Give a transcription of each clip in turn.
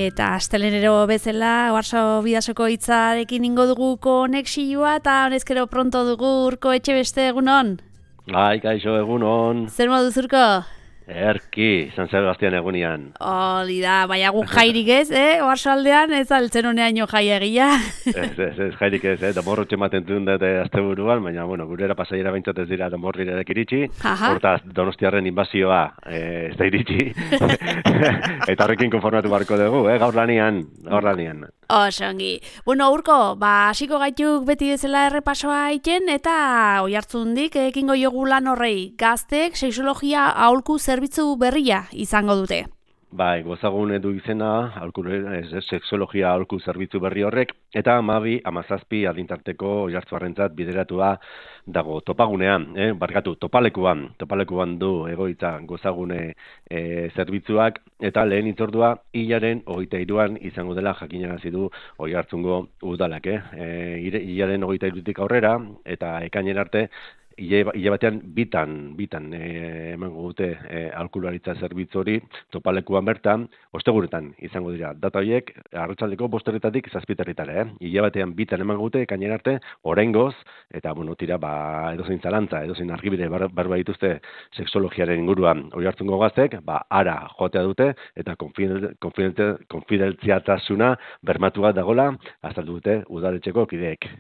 Eta astelenero bezala, Oarso Bidasoko hitzarekin ingo dugu konexioa, eta honezkero pronto dugu Urko Etxebeste, egunon? Kaixo, egunon. Zer modu Urko? Erki, San Sebastian egunian. Hori da, baina guk jairik ez, Oarso aldean, ez altzen honean jai egia. Ez jairik ez, da morrotxe ematen duen dute azte buruan, baina, bueno, pasaiera behintzat ez dira da morrirerek iritsi, hortaz Donostiarren inbazioa ez da iritsi, eta horrekin konformatu barko dugu, gaur lanian. Osongi. Bueno, Urko, hasiko gaituk beti bezala errepasoa egiten, eta oihartzundik ekingo jogu lan horrei, gazteek sexologia aholku zerbitzu berria izango dute. Bai, gozagun edu izena, sexologia aholku zerbitzu berri horrek, eta 12-17 adintarteko oihartzuarrentzat bideratua dago topagunean, topalekuan du egoitza gozagune zerbitzuak, eta lehen itzordua hilaren 23an izango dela jakinarazi du Oiartzungo udalak. Hilaren 23tik aurrera, eta ekainean arte, Ile batean bitan emango dute aholkularitza zerbitzu hori topalekuan bertan, ostegunetan izango dira. Data horiek arratsaldeko 5:00 7:00. Ile batean bitan emango dute ekainen arte, oraingoz, eta tira edozein zalantza, edozein argibide barba dituzte sexologiaren inguruan Oiartzungo gaztek, ara joatea dute eta konfidentzialtasuna bermatua dagola azaldu dute udaletxeko kideek.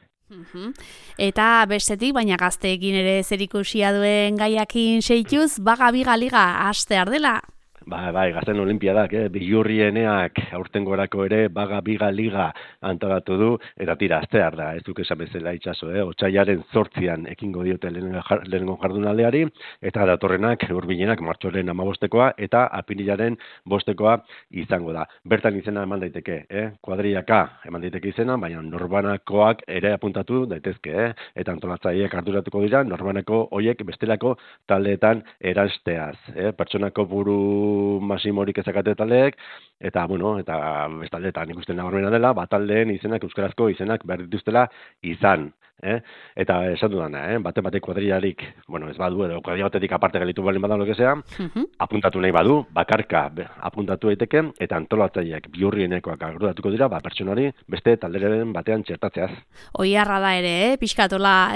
Eta bestetik, baina gazteekin ere zerikusia duen gaiakin seituz, Baga Biga Liga hastear dela. Bai, gazten olimpiadak, Bihurrieneak aurtengorako ere Baga Biga Liga antolatu du, eta tira, hastear da, ez duk esan bezala itxaso, otsailaren 8an ekingo diote lehenengo jardunaldeari, eta datorrenak, hurbilenak, martxoaren 15koa, eta apirilaren 5koa izango da. Bertan izena eman daiteke, kuadriaka eman daiteke izena, baina norbanakoak ere apuntatu daitezke, eta antolatzaileak arduratuko dira, norbanako hoiek bestelako taldeetan erasteaz, pertsonako buru masimorik ezakate taldeek, eta bestaldeetan ikusten nabarmena dela, taldeen izenak, euskarazko izenak behar dituztela izan. Eta esan dudana, bate kuadrilarik, ez badu, edo kuadrila batetik aparte gelitu balin badan lokesea, apuntatu nahi badu, bakarka apuntatu daiteke, eta antolatzaileak Bihurrienekoak arduratuko dira, pertsonari beste talderen batean txertatzeaz. Oiarra da ere, pixkatola,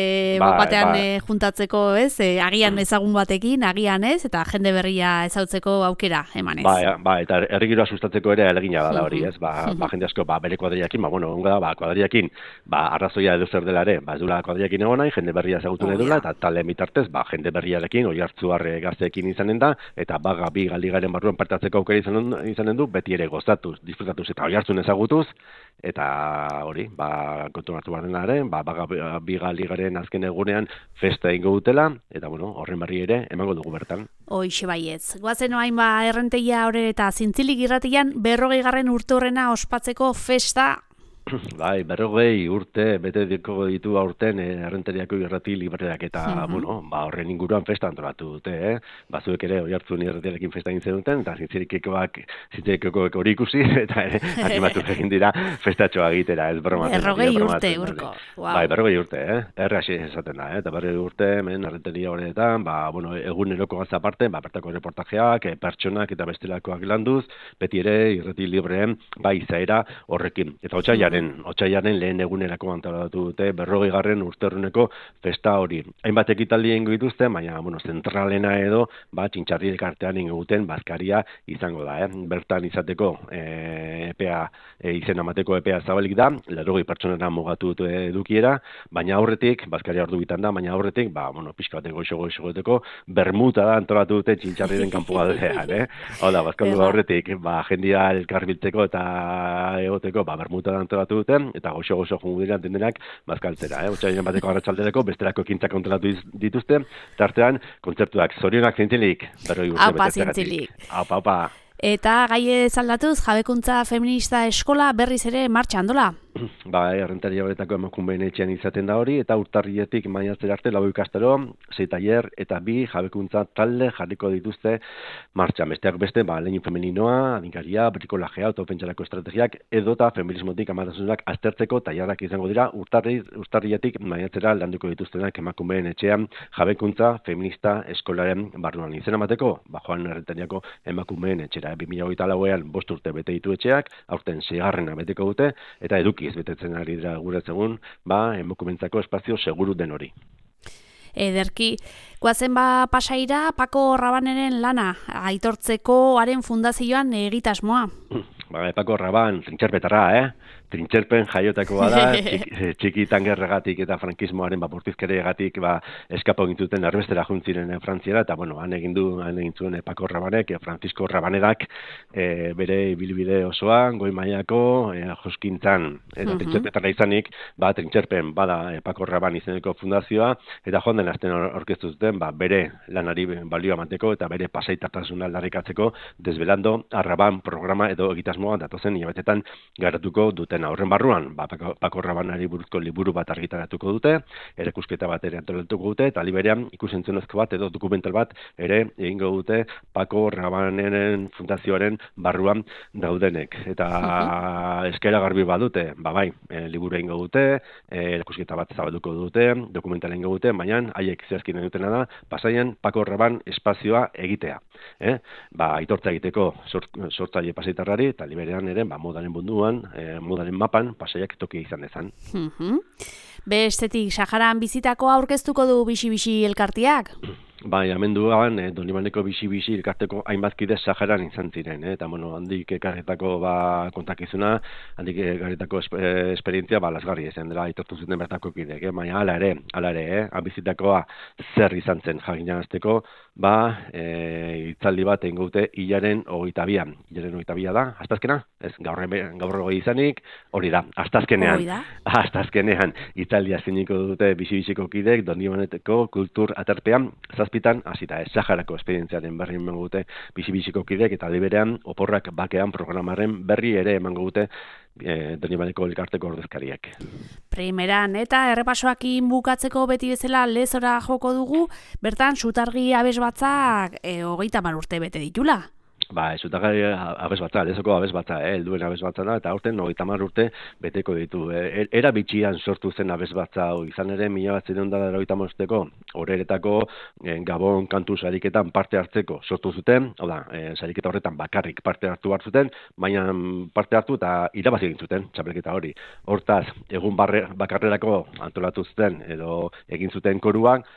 batean juntatzeko, agian ezagun batekin, agian eta jende berria ezautzeko aukera emanez. Eta herrigiroa sustatzeko ere alegina da hori, jende asko bere kuadrilakin, kuadrilakin, arrazoia edo zer dela ere, ez dula kuadrilakin egon nahi, jende berria ezagutu nahi dula, eta talde mitartez, jende berriarekin, Oiartzuar gazteekin izanen da, eta Baga Biga Ligaren barruan partatzeko aukera izanen du, beti ere gozatuz, disfrutatuz eta Oiartzun ezagutuz, eta hori, konturatu barrenaren, Baga Biga Ligaren azken egunean festa egingo dutela, eta horren berri ere emango dugu bertan. Hoixe baietz. Goazen oain errentegia hori eta Zintzilik irratian 40. urte horrena ospatzeko festa. Bai, 40 urte bete ditu aurten errenteriako irrati libreak eta horren inguruan festa antolatu dute, bazuek ere Oiartzun irratiarekin festa egin zenuten eta Zintzilikeko hori ikusi eta animatu egin dira festatxoa egitera, ez broma. 40 urte, Urko. Bai, 40 urte, errasi esaten da, eta 40 urte hemen errenteria horretan, eguneroko gaz aparte, bertako reportajeak, pertsonak eta bestelakoak landuz, beti ere irrati libreen izaera horrekin. Eta otsailaren lehen egunerako antolatu dute 40. urterruneko festa hori. Hainbat ekitaldi egingo dituzte, baina zentralena edo txintxarri elkartean inguten bazkaria izango da. Bertan izateko epea, izen amateko epea zabalik da, 80 pertsonera mugatu dute edukiera, baina aurretik, bazkaria ordu bitan da, baina aurretik, pixka baten goixo-goixo bermuta da antolatu dute txintxarriren kanpoa dutean. Hola, bazkaldu aurretik, jendia elkarbiltzeko eta egoteko, bermuta da antolatu duten, eta goxo-goxo jungu dira dendenak bazkaltzera. Otsailaren bateko arratsalderako bestelako ekintzak antolatu dituzte, tartean kontzertuak zorionak Zintzilik, 40 urte betetzeagatik. Zintzilik. Aupa. Eta gai ez aldatuz, jabekuntza feminista eskola berriz ere martxan dola. Errentaria horretako emakumeen etxean izaten da hori, eta urtarrietik maiatzera arte 4 ikastaro, 6 tailer eta 2 jabekuntza talde jarriko dituzte martxan. Besteak beste, leinu femeninoa, adingaria, brikolajea, autopentsarako estrategiak, edota feminismotik amatasunak aztertzeko tailerrak izango dira urtarrietik maiatzera landuko dituztenak emakumeen etxean jabekuntza feminista eskolaren barruan. Izena emateko, Joan Errentariako emakumeen etxera. 2024an 5 urte bete ditu etxeak, aurten 6. beteko dute, eta edukiz betetzen ari dira gure egun, emakumeentzako espazio seguru den hori. Ederki, guazen Pasaira, Pako Rabaneren lana, aitortzeko haren fundazioan egitasmoa. Pako Raban, trintxerpetarra, Trintxerpen jaiotakoa da, txikitan gerregatik eta frankismoaren bortizkeregatik eskapo egintuten erbestera juntziren Frantziara, eta han egin zuen Pako Rabanek, Francisco Rabanerak bere ibilbide osoa, goi mailako joskintzan, eta trintxerpetarra izanik, trintxerpen bada Pako Raban izeneko fundazioa, eta joan den azten orkestu zuten, bere lanari balioa emateko eta bere pasaitartasuna aldarrikatzeko Desvelando Raban programa edo egitasmoa datozen hilabetetan garatuko duten. Horren barruan, Pako Rabanari buruzko liburu bat argitaratuko dute, erakusketa bat ere antolatuko dute, eta aliberean ikusentzunezko bat edo dokumental bat ere egingo dute Pako Rabaneren fundazioaren barruan daudenek. Eta eskaera garbi badute, liburu egingo dute, erakusketa bat zabalduko dute, dokumental egingo dute, baina haiek zehazkin dutena da, Pasaian Pako Raban espazioa egitea. Aitortza egiteko sortzaile pasaitarrari, eta aliberean ere, modaren munduan, modaren mapan Pasaiak toki izan dezan. Bestetik, Saharan bizitako aurkeztuko du bixi-bixi elkartiak? Amenduan, Donibaneko bixi-bixi elkarteko hainbat kide Saharan izan ziren, eta handik ekarretako kontakizuna, handik ekarretako esperientzia lasgarri izan dela aitortu zuten bertako kidek, baina hala ere, bizitakoa zer izan zen jakinazteko, hitzaldi bat egingo dute hilaren 22an. Hilaren 22 da, astazkena? Ez, gaur 20 izanik, hori da, astazkenean hitzaldia ziniko dute bixi-bixiko kidek, Donibaneko kultur aterpean, zazpitan, hasita Saharako esperientziaren berri emango dute bixi-bixiko kidek, eta liberean oporrak bakean programaren berri ere emango dute Donibaneko elkarteko ordezkariak. Primeran, eta errepasoakin bukatzeko beti bezala lezora joko dugu, bertan Sutargi abesbatzak 30 urte bete ditula. Sutargi abesbatza, lezoko abesbatza, helduen abesbatza da, eta aurten 30 urte beteko ditu. Era bitxian sortu zen abesbatza, izan ere 1985 horeretako Gabon kantu sariketan parte hartzeko sortu zuten, hau da, sariketa horretan bakarrik parte hartu zuten, baina parte hartu eta irabazi egin zuten, txapelketa hori. Hortaz, egun bakarrerako antolatu zuten, edo egin zuten koruak,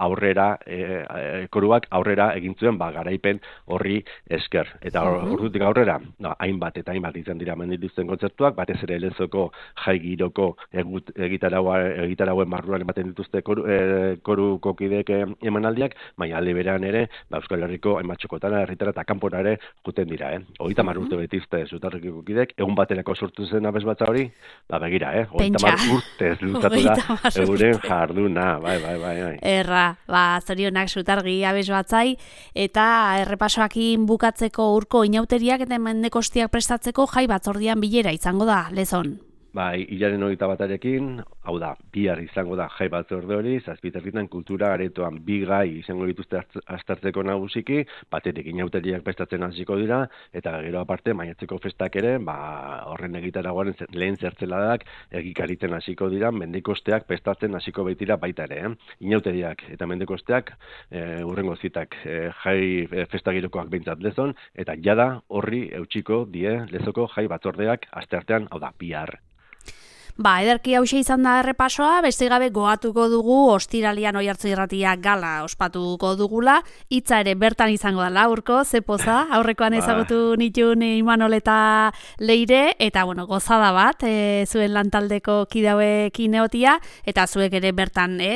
koruak aurrera egin zuen, garaipen horri esker. Eta ordutik aurrera, hainbat izan dira mendituzten kontzertuak, batez ere lezoko jai giroko egitarauen barruan ematen dituzte koruko kidek emanaldiak, baina alde berean ere, Euskal Herriko hainbat txokotara, herritara eta kanpora ere juten dira. 30 urte betizte Sutarriko kidek, egun baterako sortu zen abesbatza hori, begira, 30 urte luzatu da euren jarduna, bai. Erra, zorionak Sutargi abesbatzai, eta errepasoakin bukatzeko urko inauteriak eta mendekostiak prestatzeko jai batzordian bilera izango da, Lezon. Hilaren 21arekin, hau da, bihar izango da jai batzorde hori, Zazpiterritan kultura aretoan 2 gai izango dituzte aztertzeko nagusiki, batetik inauteriak prestatzen hasiko dira, eta gero aparte, maiatzeko festak ere, horren egitaragoaren lehen zertzeladak egikaritzen hasiko dira, mendekosteak prestatzen hasiko baitira baita ere. Inauteriak eta mendekosteak, urrengo zitak jai festagirokoak behintzat Lezon, eta jada horri eutxiko die Lezoko jai batzordeak asteartean, hau da, bihar. Ederki hauxe izan da errepasoa, beste gabe goatuko dugu ostiralian Oiartzun Irratia gala ospatuko dugula, hitza ere bertan izango da urko, zepoza, aurrekoan ezagutu nituen Imanol eta Leire, eta gozada bat, zuen lantaldeko kide hauekin egotia, eta zuek ere bertan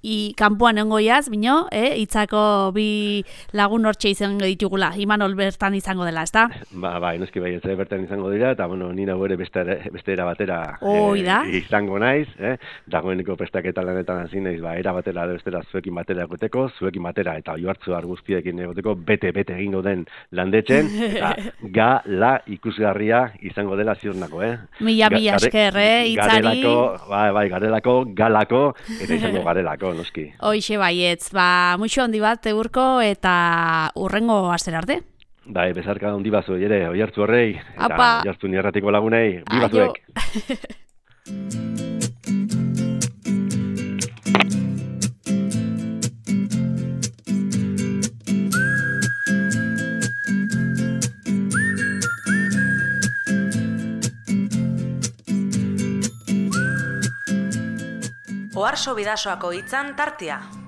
kanpoan nengoiaz, bino, hitzako bi lagun hortxe izango ditugula, Imanol bertan izango dela, ezta? Bai, noski bai, bertan izango dira, eta bueno, ni nago ere beste era batera izango naiz, dagoeneko prestaketa lanetan hasi naiz, era batera bestera zuekin batera egoteko, zuekin batera eta Oiartzun guztiekin egoteko bete egingo den landetzen, eta gala ikusgarria izango dela ziurnako, Mila esker, hitzari. Garelako, galako, eta izango garelako, noski. Hoixe baietz, muixo handi bat Urko eta urrengo astera arte. Bai, bezarka handi bazu ere, Oiartzu horrei, eta Oiartzun irratiko lagunei, bi bazuek. Oarso Bidasoako hitzan tartea.